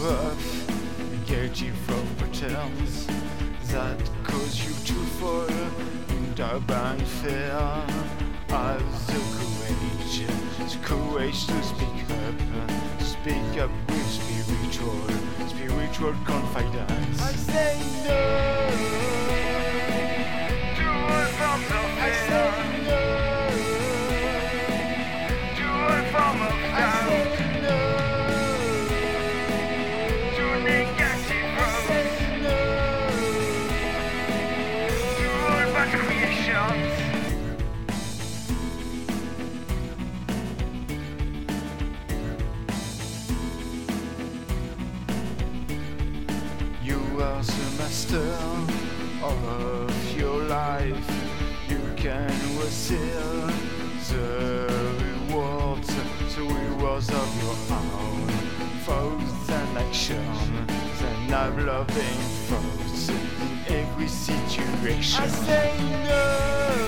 worth, guilty for pretense that cause you to fall in doubt and fear. Have the courage to speak up with spiritual confidence. I say no to all forms of fear. I say no to all forms of doubt. I say no to negative growth. I say no to all bad creations. You are the master of your life. You can receive the rewards of your own thoughts and action. Then have loving thoughts in every situation. I say no